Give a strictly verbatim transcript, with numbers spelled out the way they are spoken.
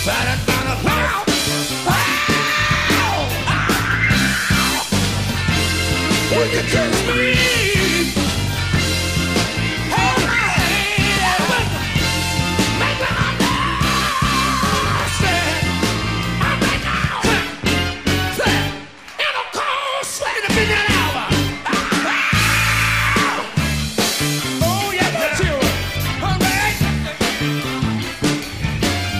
Saturday night, wow. Wow. We can just breathe.